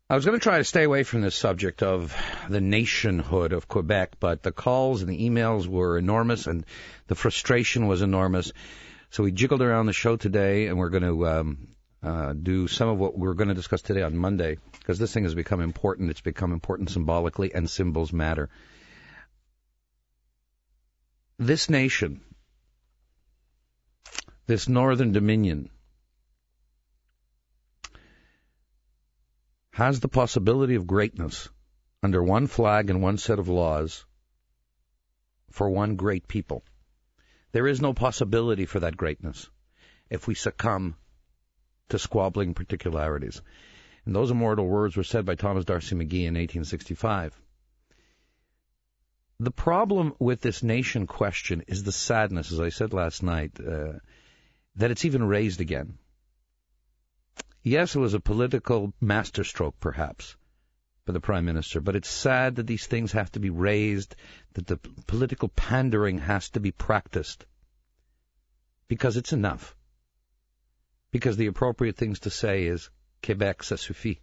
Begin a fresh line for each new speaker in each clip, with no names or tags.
I was going to try to stay away from this subject of the nationhood of Quebec, but the calls and the emails were enormous and the frustration was enormous. So we jiggled around the show today, and we're going to do some of what we're going to discuss today on Monday, because this thing has become important. It's become important symbolically, and symbols matter. This nation, this Northern Dominion, has the possibility of greatness under one flag and one set of laws for one great people. There is no possibility for that greatness if we succumb to squabbling particularities. And those immortal words were said by Thomas D'Arcy McGee in 1865. The problem with this nation question is the sadness, as I said last night, that it's even raised again. Yes, it was a political masterstroke, perhaps, for the Prime Minister, but it's sad that these things have to be raised, that the political pandering has to be practiced, because it's enough. Because the appropriate things to say is, Québec, ça suffit.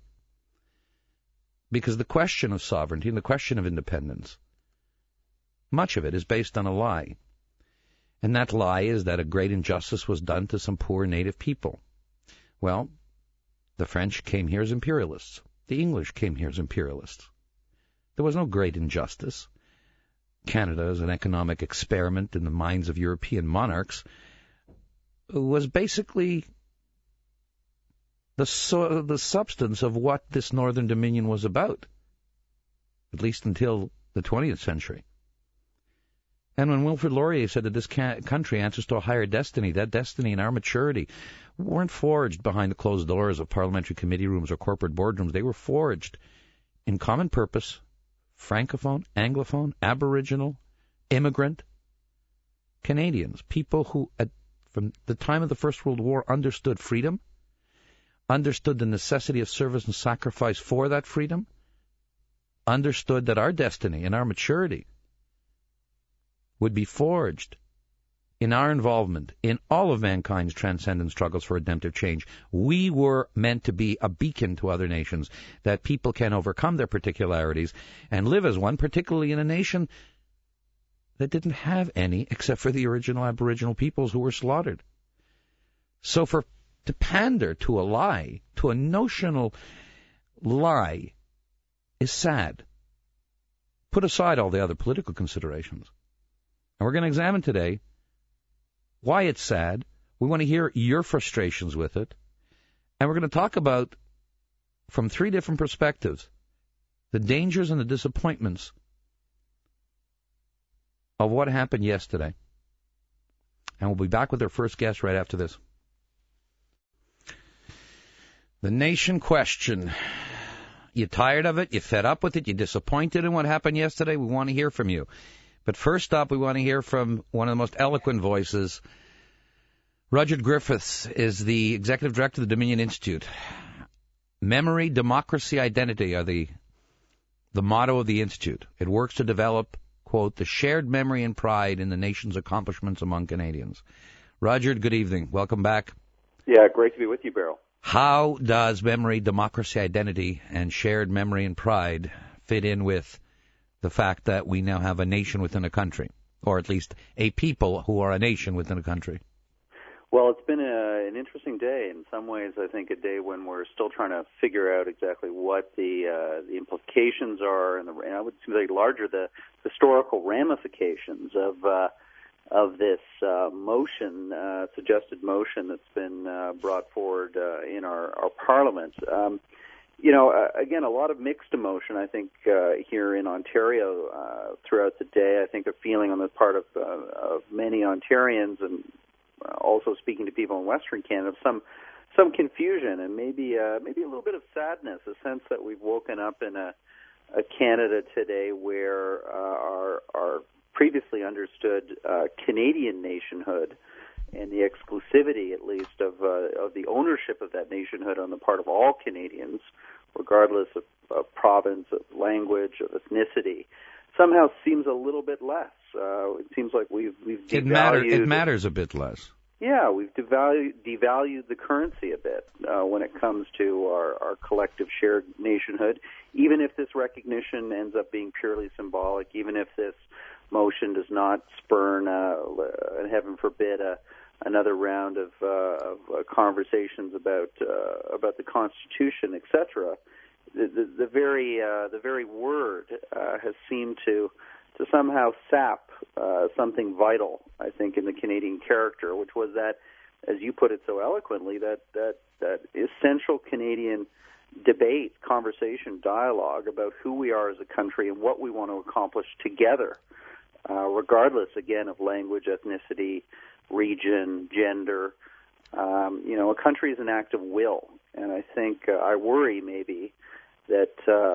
Because the question of sovereignty and the question of independence, much of it is based on a lie. And that lie is that a great injustice was done to some poor native people. Well, the French came here as imperialists. The English came here as imperialists. There was no great injustice. Canada, as an economic experiment in the minds of European monarchs, was basically the substance of what this Northern Dominion was about, at least until the 20th century. And when Wilfrid Laurier said that this country answers to a higher destiny, that destiny and our maturity weren't forged behind the closed doors of parliamentary committee rooms or corporate boardrooms. They were forged in common purpose, francophone, anglophone, aboriginal, immigrant Canadians, people who, from the time of the First World War, understood freedom, understood the necessity of service and sacrifice for that freedom, understood that our destiny and our maturity would be forged in our involvement in all of mankind's transcendent struggles for redemptive change. We were meant to be a beacon to other nations, that people can overcome their particularities and live as one, particularly in a nation that didn't have any except for the original Aboriginal peoples who were slaughtered. So to pander to a lie, to a notional lie, is sad. Put aside all the other political considerations. And we're going to examine today why it's sad. We want to hear your frustrations with it. And we're going to talk about, from three different perspectives, the dangers and the disappointments of what happened yesterday. And we'll be back with our first guest right after this. The nation question. You tired of it? You fed up with it? You disappointed in what happened yesterday? We want to hear from you. But first up, we want to hear from one of the most eloquent voices. Rudyard Griffiths is the executive director of the Dominion Institute. Memory, democracy, identity are the motto of the Institute. It works to develop, quote, the shared memory and pride in the nation's accomplishments among Canadians. Rudyard, good evening. Welcome back.
Yeah, great to be with you, Beryl.
How does memory, democracy, identity, and shared memory and pride fit in with the fact that we now have a nation within a country, or at least a people who are a nation within a country?
Well, it's been an interesting day. In some ways, I think a day when we're still trying to figure out exactly what the implications are, and I would say larger, the historical ramifications of this motion, suggested motion that's been brought forward in our Parliament. Again, a lot of mixed emotion, I think, here in Ontario throughout the day. I think a feeling on the part of many Ontarians, and also speaking to people in Western Canada, some confusion and maybe a little bit of sadness, a sense that we've woken up in a Canada today where our previously understood Canadian nationhood and the exclusivity, at least, of the ownership of that nationhood on the part of all Canadians, regardless of province, of language, of ethnicity, somehow seems a little bit less. It seems like we've devalued.
It matters a bit less.
Yeah, we've devalued the currency a bit when it comes to our collective shared nationhood. Even if this recognition ends up being purely symbolic, even if this motion does not spurn, heaven forbid, another round of conversations about the Constitution, etc., the very word has seemed to somehow sap something vital, I think, in the Canadian character, which was that, as you put it so eloquently, that essential Canadian debate, conversation, dialogue about who we are as a country and what we want to accomplish together, regardless, again, of language, ethnicity, region, gender. A country is an act of will, and I think I worry maybe that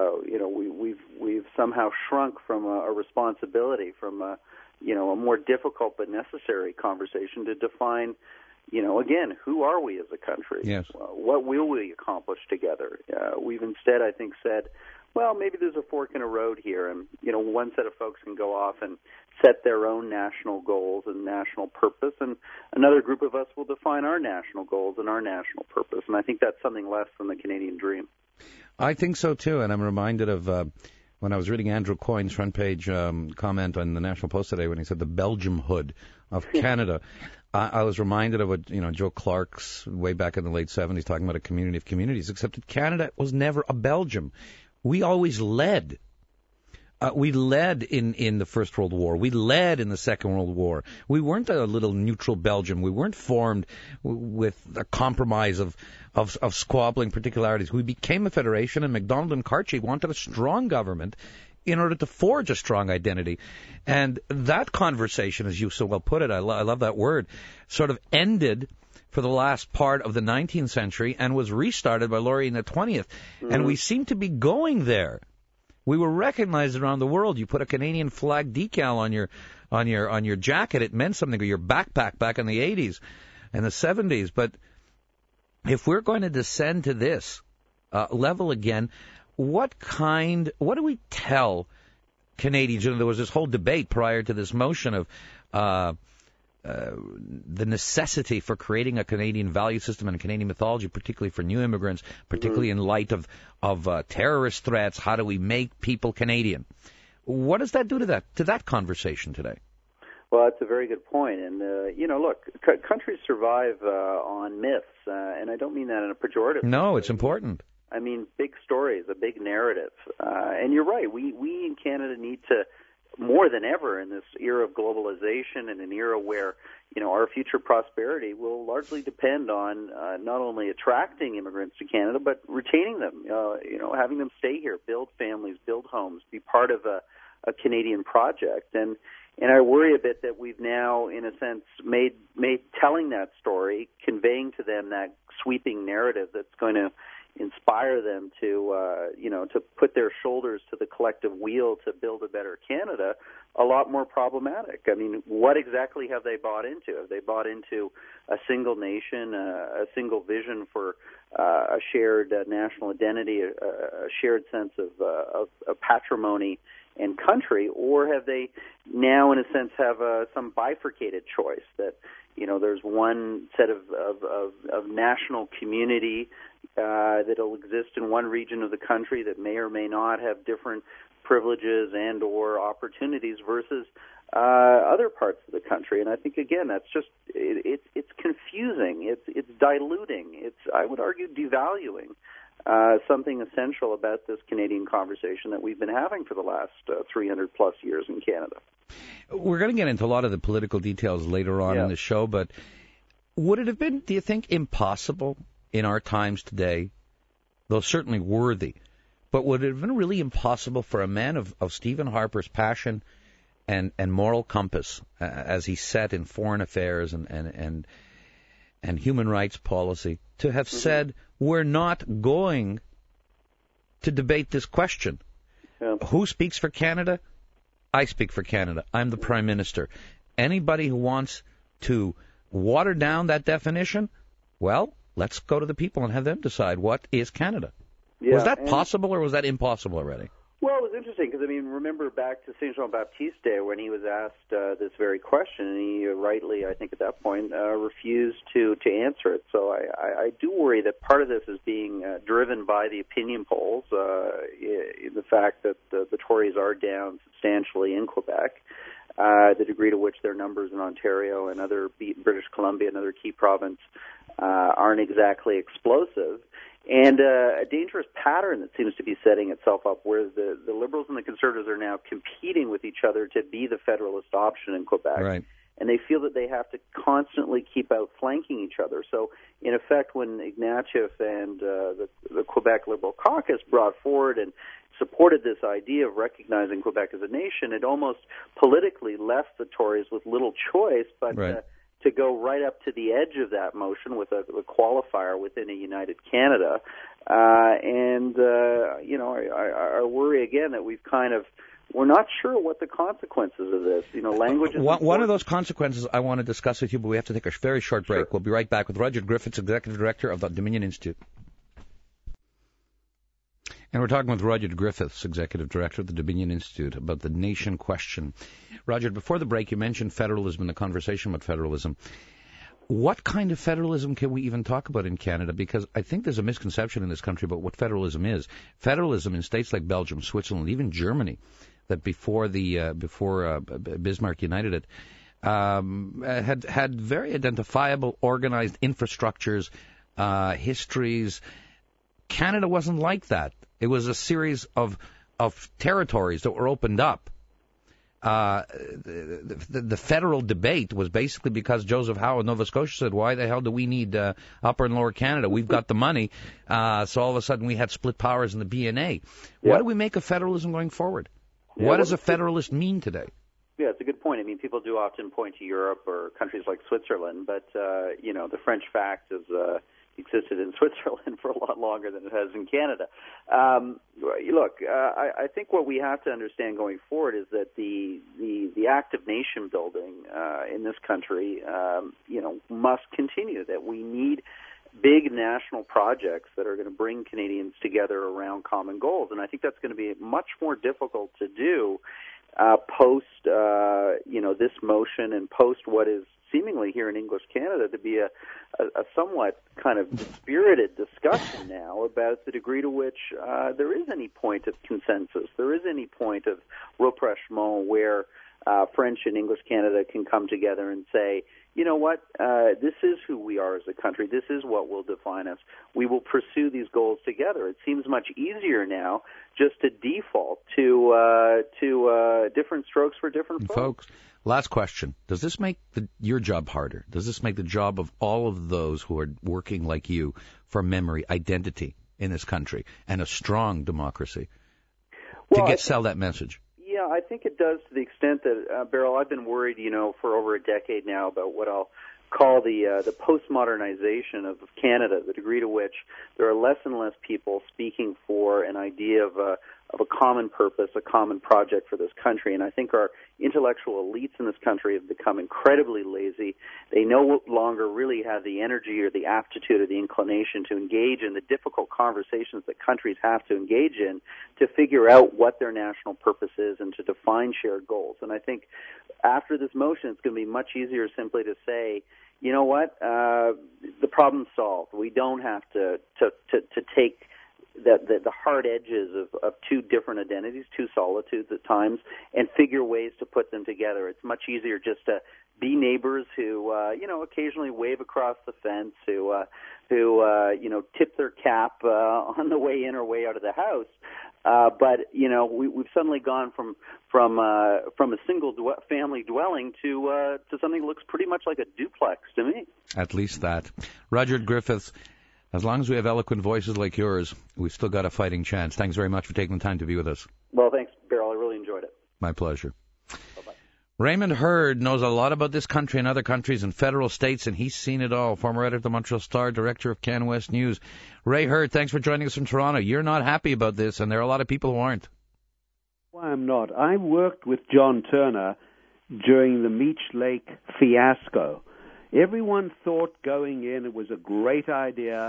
we've somehow shrunk from a responsibility, from a more difficult but necessary conversation to define, again, who are we as a country?
Yes.
What will we accomplish together? We've instead, I think, said, well, maybe there's a fork in a road here, and one set of folks can go off and set their own national goals and national purpose, and another group of us will define our national goals and our national purpose. And I think that's something less than the Canadian dream.
I think so, too, and I'm reminded of when I was reading Andrew Coyne's front page comment on the National Post today when he said the Belgium-hood of Canada. I was reminded of what, Joe Clark's way back in the late 70s talking about a community of communities, except that Canada was never a Belgium. We always led. We led in the First World War. We led in the Second World War. We weren't a little neutral Belgium. We weren't formed with a compromise of squabbling particularities. We became a federation, and Macdonald and Cartier wanted a strong government in order to forge a strong identity. And that conversation, as you so well put it, I love that word, sort of ended for the last part of the 19th century and was restarted by Laurier in the 20th. Mm-hmm. And we seem to be going there. We were recognized around the world. You put a Canadian flag decal on your jacket, it meant something, or your backpack back in the 80s and the 70s. But if we're going to descend to this level again, what do we tell Canadians? There was this whole debate prior to this motion of the necessity for creating a Canadian value system and a Canadian mythology, particularly for new immigrants, particularly in light of terrorist threats. How do we make people Canadian? What does that do to that conversation today?
Well, that's a very good point. And, look, countries survive on myths, and I don't mean that in a pejorative way.
No, it's important.
I mean, big stories, a big narrative. And you're right, we in Canada need to, more than ever in this era of globalization and an era where, our future prosperity will largely depend on not only attracting immigrants to Canada, but retaining them, having them stay here, build families, build homes, be part of a Canadian project. And I worry a bit that we've now, in a sense, made telling that story, conveying to them that sweeping narrative that's going to inspire them to put their shoulders to the collective wheel to build a better Canada, a lot more problematic. I mean, what exactly have they bought into? Have they bought into a single nation, a single vision for a shared national identity, a shared sense of patrimony and country, or have they now, in a sense, have some bifurcated choice that, there's one set of national community that'll exist in one region of the country that may or may not have different privileges and or opportunities versus other parts of the country. And I think, again, that's just it's confusing. It's diluting. It's, I would argue, devaluing something essential about this Canadian conversation that we've been having for the last 300-plus years in Canada.
We're going to get into a lot of the political details later on in the show, but would it have been, do you think, impossible in our times today, though certainly worthy, but would it have been really impossible for a man of Stephen Harper's passion and moral compass, as he set in foreign affairs and human rights policy, to have said, we're not going to debate this question? Yeah. Who speaks for Canada? I speak for Canada. I'm the Prime Minister. Anybody who wants to water down that definition, well, let's go to the people and have them decide what is Canada. Yeah, was that possible or was that impossible already?
Well, it was interesting because, remember back to St. Jean-Baptiste Day when he was asked this very question, and he rightly, I think at that point, refused to answer it. So I do worry that part of this is being driven by the opinion polls, the fact that the Tories are down substantially in Quebec, the degree to which their numbers in Ontario and other British Columbia and other key province aren't exactly explosive. And a dangerous pattern that seems to be setting itself up where the Liberals and the Conservatives are now competing with each other to be the Federalist option in Quebec.
Right.
And they feel that they have to constantly keep outflanking each other. So, in effect, when Ignatieff and the Quebec Liberal Caucus brought forward and supported this idea of recognizing Quebec as a nation, it almost politically left the Tories with little choice but to go right up to the edge of that motion with a qualifier within a united Canada. I worry again that we're not sure what the consequences of this. Language is
one of those consequences I want to discuss with you, but we have to take a very short break. Sure. We'll be right back with Rudyard Griffiths, Executive Director of the Dominion Institute. And we're talking with Rudyard Griffiths, Executive Director of the Dominion Institute, about the nation question. Rudyard, before the break, you mentioned federalism and the conversation about federalism. What kind of federalism can we even talk about in Canada? Because I think there's a misconception in this country about what federalism is. Federalism in states like Belgium, Switzerland, even Germany, that before Bismarck united it, had very identifiable, organized infrastructures, histories. Canada wasn't like that. It was a series of territories that were opened up. The federal debate was basically because Joseph Howe of Nova Scotia said, why the hell do we need Upper and Lower Canada? We've got the money. So all of a sudden we had split powers in the BNA. Yeah. What do we make of federalism going forward? Yeah, what does a federalist mean today?
Yeah, it's a good point. People do often point to Europe or countries like Switzerland, but, the French fact is existed in Switzerland for a lot longer than it has in Canada. I think what we have to understand going forward is that the act of nation building in this country, must continue. That we need big national projects that are going to bring Canadians together around common goals, and I think that's going to be much more difficult to do post this motion and post what is seemingly here in English Canada to be a somewhat kind of spirited discussion now about the degree to which there is any point of consensus, there is any point of rapprochement where French and English Canada can come together and say, you know what, this is who we are as a country, this is what will define us, we will pursue these goals together. It seems much easier now just to default to different strokes for different folks.
Last question. Does this make your job harder? Does this make the job of all of those who are working like you for memory, identity in this country, and a strong democracy sell that message?
Yeah, I think it does to the extent that, Beryl, I've been worried, for over a decade now about what I'll call the postmodernization of Canada, the degree to which there are less and less people speaking for an idea of a common purpose, a common project for this country. And I think our intellectual elites in this country have become incredibly lazy. They no longer really have the energy or the aptitude or the inclination to engage in the difficult conversations that countries have to engage in to figure out what their national purpose is and to define shared goals. And I think after this motion, it's going to be much easier simply to say, you know what, the problem's solved. We don't have to take the hard edges of two different identities, two solitudes at times, and figure ways to put them together. It's much easier just to be neighbors who, occasionally wave across the fence, who tip their cap on the way in or way out of the house. But we've suddenly gone from a single family dwelling to something that looks pretty much like a duplex to me.
At least that. Rudyard Griffiths. As long as we have eloquent voices like yours, we've still got a fighting chance. Thanks very much for taking the time to be with us.
Well, thanks, Beryl. I really enjoyed it.
My pleasure.
Bye-bye.
Raymond Hurd knows a lot about this country and other countries and federal states, and he's seen it all. Former editor of the Montreal Star, director of CanWest News. Ray Hurd, thanks for joining us from Toronto. You're not happy about this, and there are a lot of people who aren't.
Well, I'm not. I worked with John Turner during the Meech Lake fiasco. Everyone thought going in it was a great idea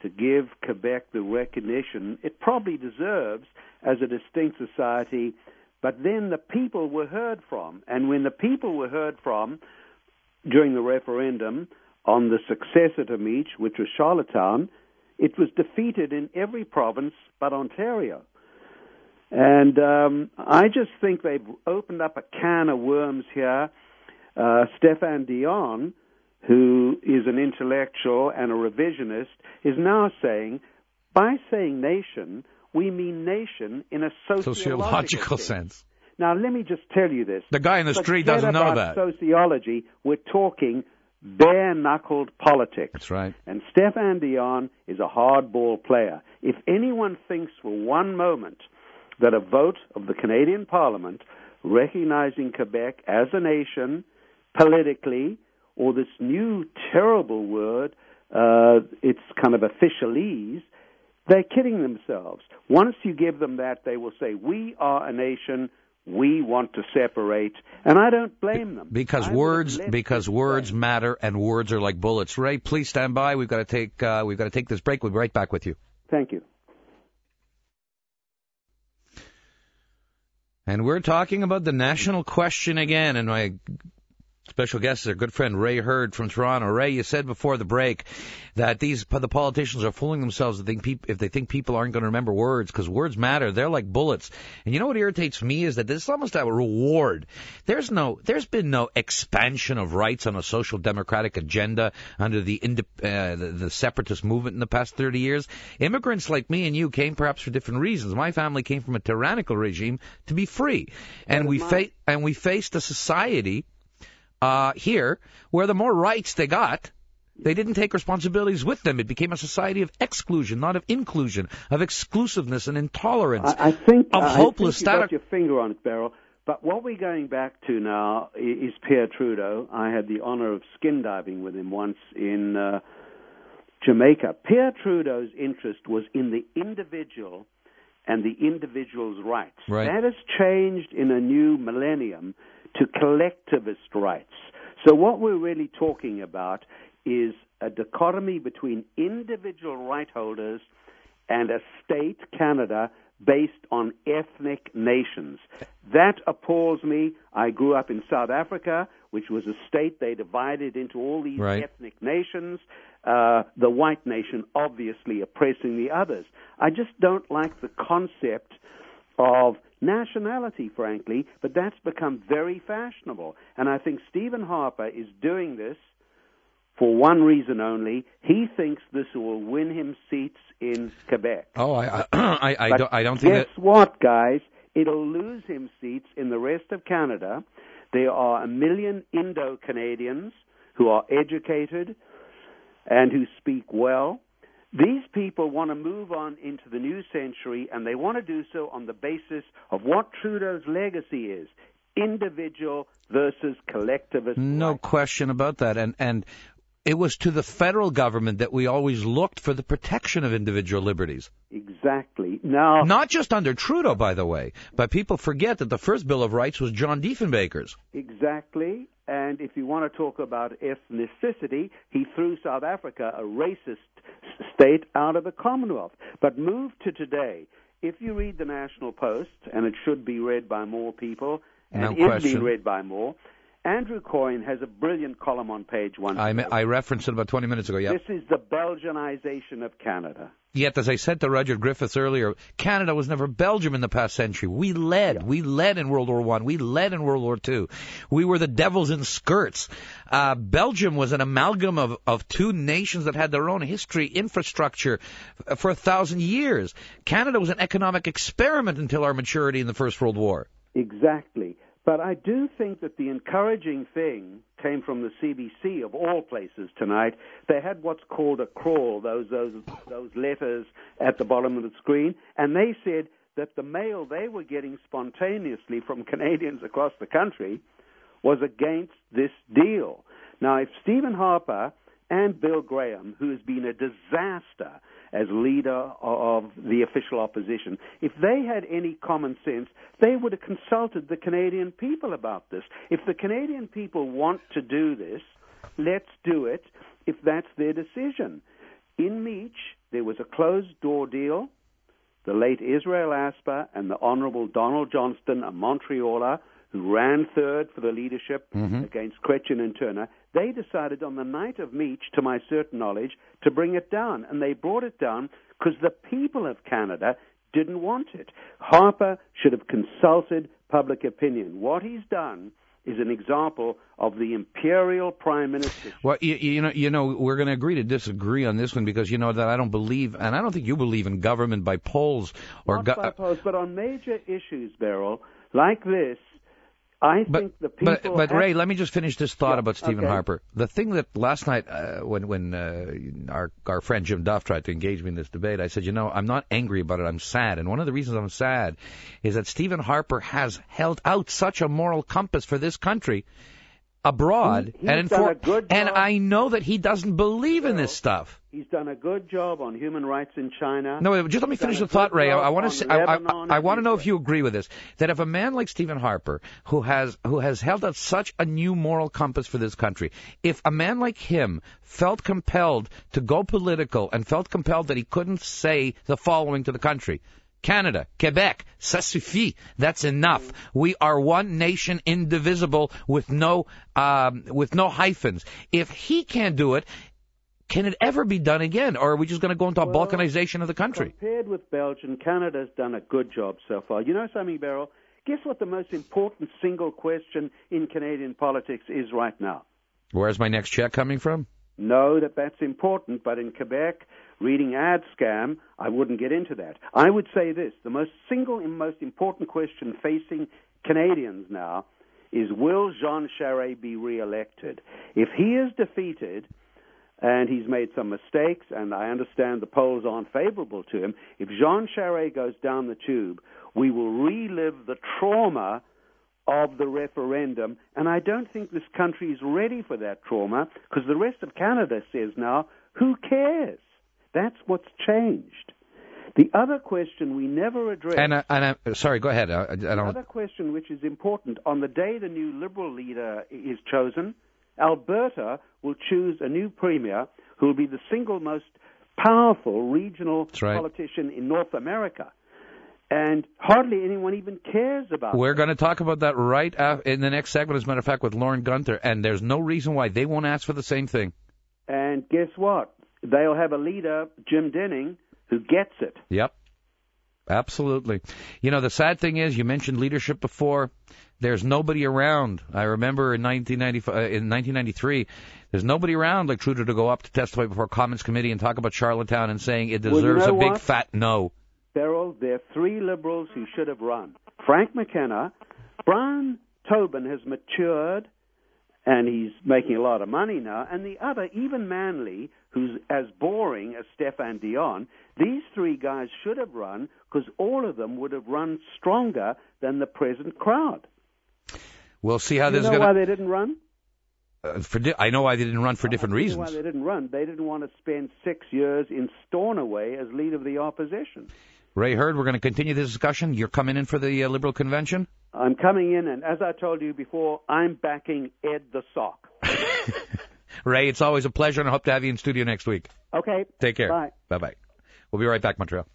to give Quebec the recognition it probably deserves as a distinct society. But then the people were heard from. And when the people were heard from during the referendum on the successor to Meech, which was Charlottetown, it was defeated in every province but Ontario. And I just think they've opened up a can of worms here. Stéphane Dion, who is an intellectual and a revisionist, is now saying, by saying nation, we mean nation in a sociological sense. Now, let me just tell you this.
The guy in the street doesn't know that.
Sociology, we're talking bare-knuckled politics.
That's right.
And Stéphane Dion is a hardball player. If anyone thinks for one moment that a vote of the Canadian Parliament recognizing Quebec as a nation politically, or this new terrible word, it's kind of officialese, they're kidding themselves. Once you give them that, they will say, we are a nation, we want to separate, and I don't blame them.
Because words matter, and words are like bullets. Ray, please stand by. We've got to take this break. We'll be right back with you.
Thank you.
And we're talking about the national question again, and my special guest is our good friend Ray Hurd from Toronto. Ray, you said before the break that the politicians are fooling themselves if they think people aren't going to remember words, because words matter. They're like bullets. And you know what irritates me is that this is almost a reward. There's been no expansion of rights on a social democratic agenda under the separatist movement in the past 30 years. Immigrants like me and you came perhaps for different reasons. My family came from a tyrannical regime to be free, and we faced a society here, where the more rights they got, they didn't take responsibilities with them. It became a society of exclusion, not of inclusion, of exclusiveness and intolerance,
I think
hopeless
you got your finger on it, Beryl. But what we're going back to now is Pierre Trudeau. I had the honor of skin diving with him once in Jamaica. Pierre Trudeau's interest was in the individual and the individual's rights.
Right.
That has changed in a new millennium to collectivist rights. So what we're really talking about is a dichotomy between individual right holders and a state, Canada, based on ethnic nations. That appalls me. I grew up in South Africa, which was a state they divided into all these ethnic nations, the white nation obviously oppressing the others. I just don't like the concept of nationality, frankly, but that's become very fashionable. And I think Stephen Harper is doing this for one reason only. He thinks this will win him seats in Quebec.
Oh, I don't think
guess what, guys? It'll lose him seats in the rest of Canada. There are 1 million Indo-Canadians who are educated and who speak well. These people want to move on into the new century, and they want to do so on the basis of what Trudeau's legacy is, individual versus collectivist.
No question about that. And it was to the federal government that we always looked for the protection of individual liberties.
Exactly. Now,
not just under Trudeau, by the way, but people forget that the first Bill of Rights was John Diefenbaker's.
Exactly. And if you want to talk about ethnicity, he threw South Africa, a racist state, out of the Commonwealth. But move to today. If you read the National Post, and it should be read by more people, and is being read by more, Andrew Coyne has a brilliant column on page 1.
I referenced it about 20 minutes ago, yeah.
This is the Belgianization of Canada.
Yet, as I said to Roger Griffiths earlier, Canada was never Belgium in the past century. We led. Yeah. We led in World War I. We led in World War II. We were the devils in skirts. Belgium was an amalgam of two nations that had their own history, infrastructure for 1,000 years. Canada was an economic experiment until our maturity in the First World War.
Exactly. But I do think that the encouraging thing came from the CBC, of all places, tonight. They had what's called a crawl, those letters at the bottom of the screen, and they said that the mail they were getting spontaneously from Canadians across the country was against this deal. Now, if Stephen Harper and Bill Graham, who has been a disaster as leader of the official opposition, if they had any common sense, they would have consulted the Canadian people about this. If the Canadian people want to do this, let's do it if that's their decision. In Meech, there was a closed-door deal. The late Israel Asper and the Honorable Donald Johnston, a Montrealer who ran third for the leadership against Chrétien and Turner, they decided on the night of Meech, to my certain knowledge, to bring it down. And they brought it down because the people of Canada didn't want it. Harper should have consulted public opinion. What he's done is an example of the imperial prime minister.
Well, you know, we're going to agree to disagree on this one because you know that I don't believe, and I don't think you believe in government by polls or
not by polls, but on major issues, Beryl, like this. I think the people.
But Ray, let me just finish this thought about Stephen
okay.
Harper. The thing that last night, when our friend Jim Duff tried to engage me in this debate, I said, you know, I'm not angry about it. I'm sad, and one of the reasons I'm sad is that Stephen Harper has held out such a moral compass for this country abroad, and I know that he doesn't believe in this stuff.
He's done a good job on human rights in China.
No, just let me finish the thought, Ray. I want to know if you agree with this. That if a man like Stephen Harper, who has held out such a new moral compass for this country, if a man like him felt compelled to go political and felt compelled that he couldn't say the following to the country: Canada, Quebec, ça suffit. That's enough. We are one nation, indivisible, with no hyphens. If he can't do it, can it ever be done again, or are we just going to go into a balkanization of the country?
Compared with Belgium, Canada's done a good job so far. You know something, Beryl? Guess what the most important single question in Canadian politics is right now?
Where's my next check coming from?
No, that's important, but in Quebec, reading Ad Scam, I wouldn't get into that. I would say this: the most important question facing Canadians now is, will Jean Charest be re-elected? If he is defeated, and he's made some mistakes, and I understand the polls aren't favorable to him, if Jean Charest goes down the tube, we will relive the trauma of the referendum, and I don't think this country is ready for that trauma, because the rest of Canada says now, who cares? That's what's changed. The other question we never addressed...
sorry, go ahead.
The other question which is important, on the day the new Liberal leader is chosen, Alberta will choose a new premier who will be the single most powerful regional politician in North America. And hardly anyone even cares about
We're going to talk about that right in the next segment, as a matter of fact, with Lauren Gunther, and there's no reason why they won't ask for the same thing.
And guess what? They'll have a leader, Jim Denning, who gets it.
Yep. Absolutely. You know, the sad thing is, you mentioned leadership before. There's nobody around. I remember in 1993, there's nobody around like Trudeau to go up to testify before Commons Committee and talk about Charlottetown and saying it deserves a big fat no.
Beryl, there are three Liberals who should have run. Frank McKenna, Brian Tobin has matured, and he's making a lot of money now, and the other, even Manley, who's as boring as Stéphane Dion. These three guys should have run because all of them would have run stronger than the present crowd.
We'll see how this is
going to... You know why they didn't run?
I know why they didn't run for different reasons.
Why they didn't run. They didn't want to spend 6 years in Stornoway as leader of the opposition.
Ray Hurd, we're going to continue this discussion. You're coming in for the Liberal convention?
I'm coming in, and as I told you before, I'm backing Ed the Sock.
Ray, it's always a pleasure, and I hope to have you in studio next week.
Okay.
Take care.
Bye.
Bye-bye. We'll be right back, Montreal.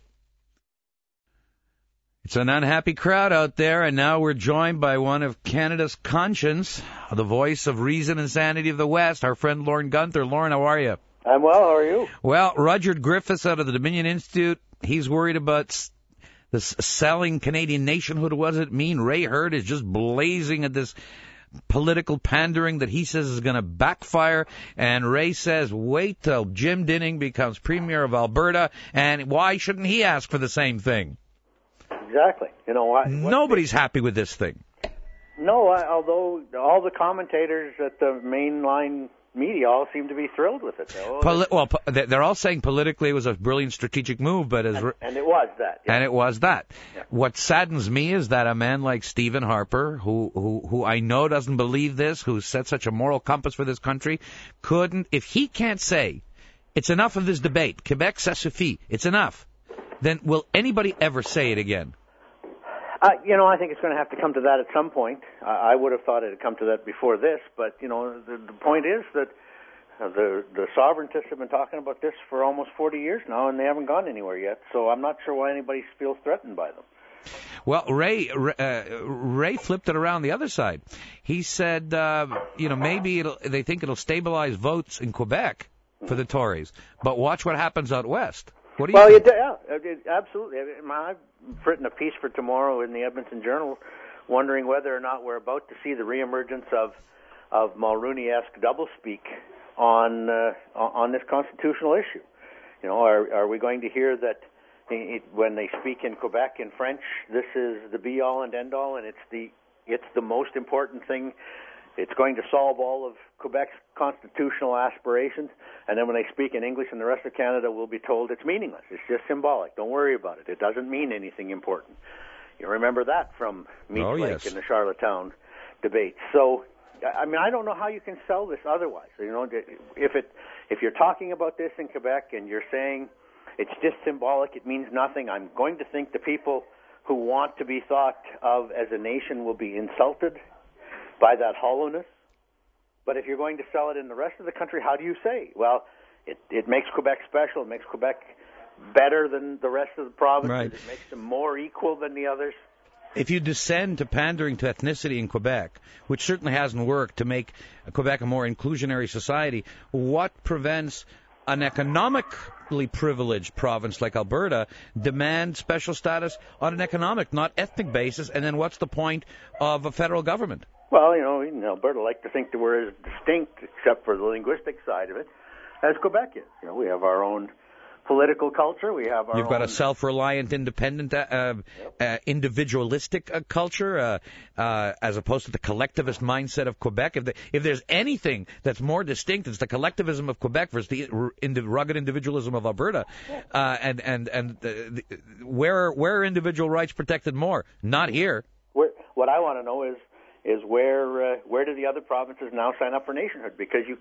It's an unhappy crowd out there, and now we're joined by one of Canada's conscience, the voice of reason and sanity of the West, our friend Lauren Gunther. Lauren, how are you?
I'm well. How are you?
Well, Rudyard Griffiths out of the Dominion Institute, he's worried about this selling Canadian nationhood. What does it mean? Ray Hurd is just blazing at this political pandering that he says is going to backfire, and Ray says, wait till Jim Denning becomes Premier of Alberta, and why shouldn't he ask for the same thing?
Exactly. You know why?
Nobody's happy with this thing.
No, although all the commentators at the mainline media all seem to be thrilled with it.
They're all saying politically it was a brilliant strategic move, but and
it was that. Yeah.
And it was that.
Yeah.
What saddens me is that a man like Stephen Harper, who I know doesn't believe this, who set such a moral compass for this country, couldn't. If he can't say it's enough of this debate, Quebec ça suffit, it's enough, then will anybody ever say it again?
I think it's going to have to come to that at some point. I would have thought it had come to that before this, but, the point is that The sovereigntists have been talking about this for almost 40 years now, and they haven't gone anywhere yet. So I'm not sure why anybody feels threatened by them.
Well, Ray flipped it around the other side. He said, maybe they think it'll stabilize votes in Quebec for the Tories, but watch what happens out west. What do you think?
Absolutely. I've written a piece for tomorrow in the Edmonton Journal, wondering whether or not we're about to see the reemergence of Mulrooney-esque doublespeak on this constitutional issue. Are we going to hear that when they speak in Quebec in French, this is the be-all and end-all, and it's the most important thing. It's going to solve all of Quebec's constitutional aspirations. And then when they speak in English in the rest of Canada, we'll be told it's meaningless. It's just symbolic. Don't worry about it. It doesn't mean anything important. You remember that from Meat Lake in the Charlottetown debate. So, I don't know how you can sell this otherwise. If you're talking about this in Quebec and you're saying it's just symbolic, it means nothing, I'm going to think the people who want to be thought of as a nation will be insulted by that hollowness. But if you're going to sell it in the rest of the country, how do you say? Well, it makes Quebec special. It makes Quebec better than the rest of the provinces. Right. It makes them more equal than the others.
If you descend to pandering to ethnicity in Quebec, which certainly hasn't worked to make Quebec a more inclusionary society, what prevents an economically privileged province like Alberta demand special status on an economic, not ethnic basis? And then what's the point of a federal government?
Well, in Alberta like to think that we're as distinct, except for the linguistic side of it, as Quebec is. We have our own political culture. We have our
You've got a self-reliant, independent, individualistic culture, as opposed to the collectivist mindset of Quebec. If there's anything that's more distinct, it's the collectivism of Quebec versus the rugged individualism of Alberta. Where are individual rights protected more? Not here.
What I want to know is where do the other provinces now sign up for nationhood? Because you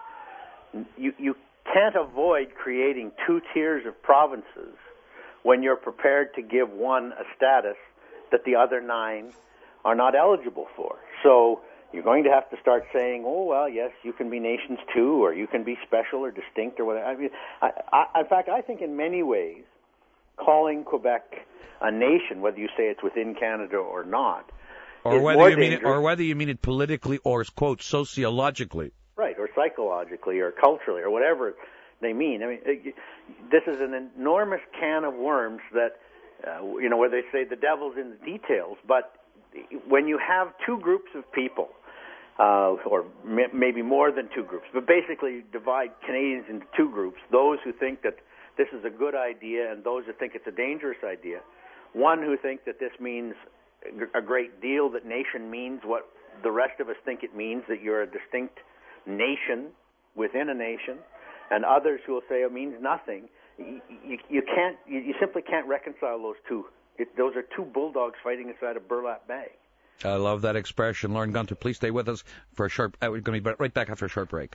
can't avoid creating two tiers of provinces when you're prepared to give one a status that the other 9 are not eligible for. So you're going to have to start saying, oh, well, yes, you can be nations too, or you can be special or distinct or whatever. In fact, I think in many ways, calling Quebec a nation, whether you say it's within Canada or not,
or whether you mean it politically or, quote, sociologically.
Right, or psychologically, or culturally, or whatever they mean. This is an enormous can of worms that, where they say the devil's in the details. But when you have two groups of people, or maybe more than two groups, but basically divide Canadians into two groups, those who think that this is a good idea and those who think it's a dangerous idea, one who think that this means a great deal, that nation means what the rest of us think it means, that you're a distinct nation within a nation, and others who will say it means nothing. You simply can't reconcile those two. Those are two bulldogs fighting inside a burlap bag.
I love that expression. Lauren Gunter, please stay with us for a short. We're going to be right back after a short break.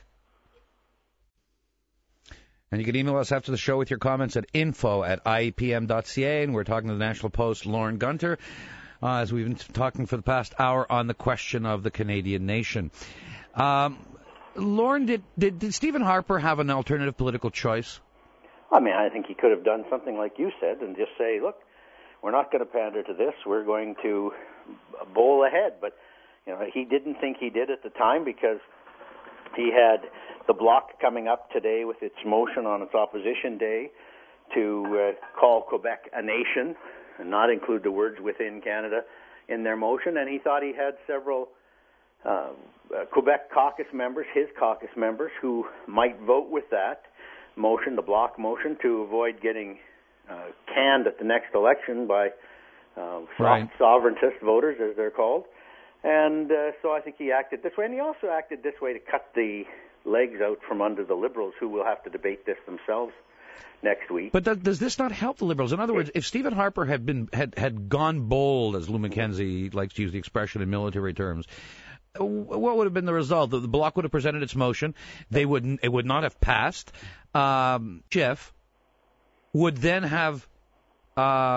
And you can email us after the show with your comments at info@iepm.ca. And we're talking to the National Post, Lauren Gunter, as we've been talking for the past hour on the question of the Canadian nation. Lauren, did Stephen Harper have an alternative political choice?
I think he could have done something like you said and just say, look, we're not going to pander to this. We're going to bowl ahead. But, he didn't think he did at the time because he had the Bloc coming up today with its motion on its opposition day to call Quebec a nation and not include the words within Canada in their motion. And he thought he had several Quebec caucus members, his caucus members, who might vote with that motion, the Bloc motion, to avoid getting canned at the next election by sovereigntist voters, as they're called. And so I think he acted this way. And he also acted this way to cut the legs out from under the Liberals, who will have to debate this themselves next week.
But does this not help the Liberals? In other words, if Stephen Harper had gone bold, as Lou Mackenzie likes to use the expression in military terms, what would have been the result? The Bloc would have presented its motion. It would not have passed. Schiff would then have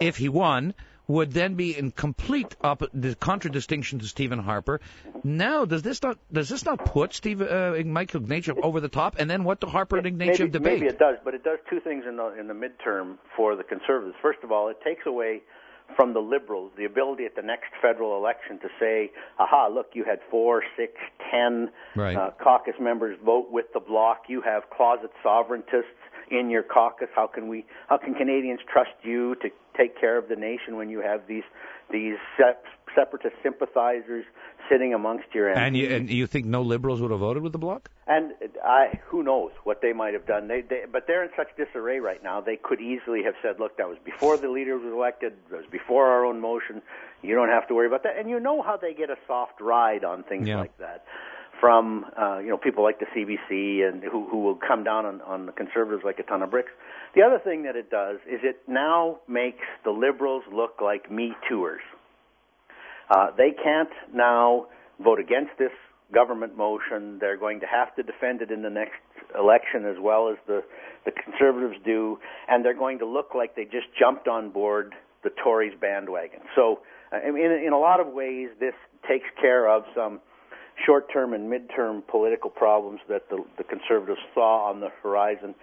if he won, would then be in complete contradistinction to Stephen Harper. Now, does this not put Michael Ignatieff over the top? And then what do Harper and Ignatieff debate?
Maybe it does, but it does two things in the midterm for the Conservatives. First of all, it takes away from the Liberals the ability at the next federal election to say, aha, look, you had 4, 6, 10 caucus members vote with the Bloc. You have closet sovereigntists in your caucus. How can Canadians trust you to take care of the nation when you have these separatist sympathizers sitting amongst your MPs?
And you think no Liberals would have voted with the Bloc?
And who knows what they might have done. But they're in such disarray right now. They could easily have said, look, that was before the leader was elected. That was before our own motion. You don't have to worry about that. And you know how they get a soft ride on things like that from people like the CBC and who will come down on the Conservatives like a ton of bricks. The other thing that it does is it now makes the Liberals look like Me-Tooers. They can't now vote against this government motion. They're going to have to defend it in the next election as well as the Conservatives do, and they're going to look like they just jumped on board the Tories bandwagon. So in a lot of ways, this takes care of some short-term and mid-term political problems that the Conservatives saw on the horizon.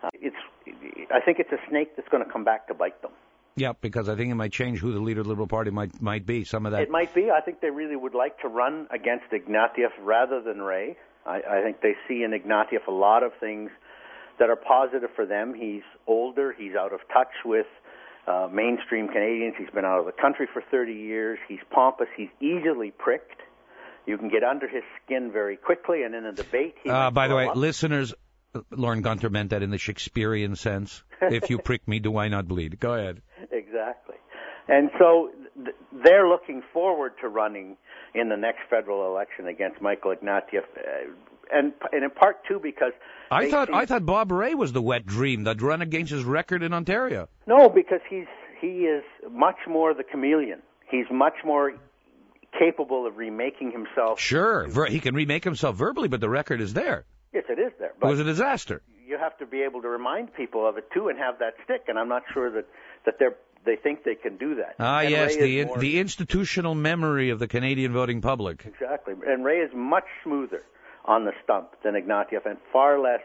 I think it's a snake that's going to come back to bite them.
Yeah, because I think it might change who the leader of the Liberal Party might be. Some of that.
It might be. I think they really would like to run against Ignatieff rather than Ray. I think they see in Ignatieff a lot of things that are positive for them. He's older. He's out of touch with mainstream Canadians. He's been out of the country for 30 years. He's pompous. He's easily pricked. You can get under his skin very quickly, and in a debate,
by the way, listeners, Lauren Gunter meant that in the Shakespearean sense. If you prick me, do I not bleed? Go ahead.
Exactly. And so they're looking forward to running in the next federal election against Michael Ignatieff, and in part, too, because
I thought Bob Rae was the wet dream that'd run against his record in Ontario.
No, because he is much more the chameleon. He's much more capable of remaking himself.
Sure, he can remake himself verbally, but the record is there.
Yes, it is there. But
it was a disaster.
You have to be able to remind people of it, too, and have that stick, and I'm not sure that they think they can do that.
Ah, and yes, the institutional memory of the Canadian voting public.
Exactly. And Ray is much smoother on the stump than Ignatieff and far less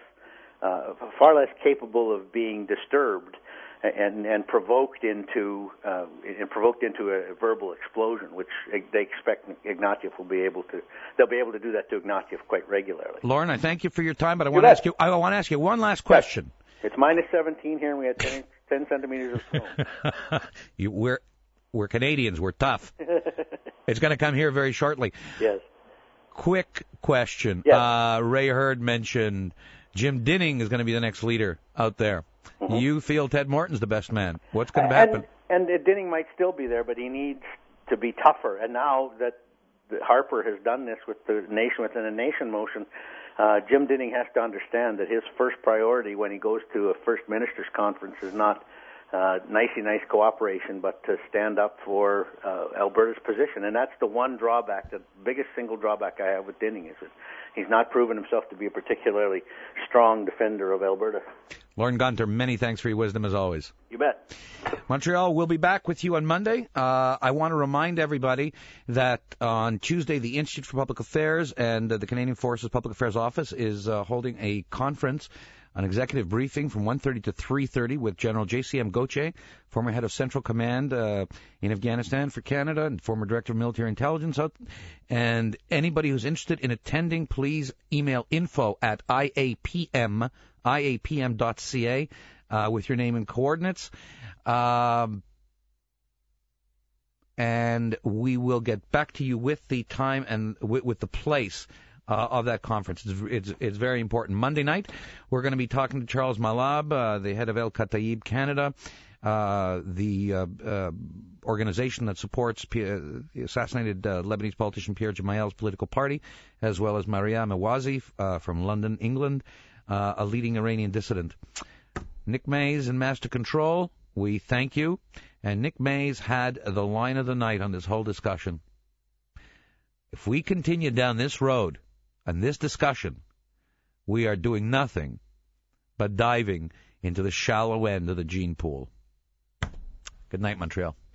capable of being disturbed and provoked into a verbal explosion, which they expect Ignatieff will be able to. They'll be able to do that to Ignatieff quite regularly.
Lauren, I thank you for your time, but I want to ask you one last question.
It's minus 17 here, and we had 10 centimeters of snow.
We're Canadians. We're tough. It's going to come here very shortly.
Yes.
Quick question.
Yes.
Ray Hurd mentioned Jim Dinning is going to be the next leader out there. Mm-hmm. You feel Ted Morton's the best man. What's going to happen?
And Dinning might still be there, but he needs to be tougher. And now that Harper has done this with the Nation Within a Nation motion, Jim Dinning has to understand that his first priority when he goes to a First Ministers' Conference is not nice cooperation, but to stand up for Alberta's position. And that's the one drawback, the biggest single drawback I have with Dinning, is that he's not proven himself to be a particularly strong defender of Alberta.
Lauren Gunter, many thanks for your wisdom as always.
You bet.
Montreal, we'll be back with you on Monday. I want to remind everybody that on Tuesday, the Institute for Public Affairs and the Canadian Forces Public Affairs Office is holding a conference, an executive briefing from 1:30 to 3:30 with General J.C.M. Gauthier, former head of Central Command in Afghanistan for Canada and former director of military intelligence. And anybody who's interested in attending, please email info@iapm.ca with your name and coordinates. And we will get back to you with the time and with the place of that conference. It's very important. Monday night, we're going to be talking to Charles Malab, the head of El Kataib Canada, the organization that supports the assassinated Lebanese politician Pierre Gemayel's political party, as well as Maryam Awazi from London, England, a leading Iranian dissident. Nick Mays in Master Control, we thank you. And Nick Mays had the line of the night on this whole discussion. If we continue down this road and this discussion, we are doing nothing but diving into the shallow end of the gene pool. Good night, Montreal.